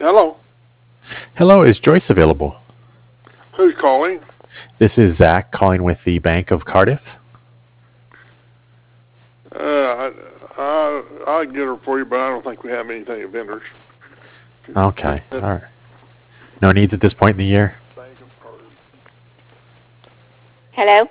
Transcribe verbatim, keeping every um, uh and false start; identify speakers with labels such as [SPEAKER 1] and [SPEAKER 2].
[SPEAKER 1] Hello.
[SPEAKER 2] Hello, is Joyce available?
[SPEAKER 1] Who's calling?
[SPEAKER 2] This is Zach calling with the Bank of Cardiff.
[SPEAKER 1] Uh, I, I, I'll get her for you, but I don't think we have anything at vendors.
[SPEAKER 2] Okay, all right. No needs at this point in the year?
[SPEAKER 3] Hello?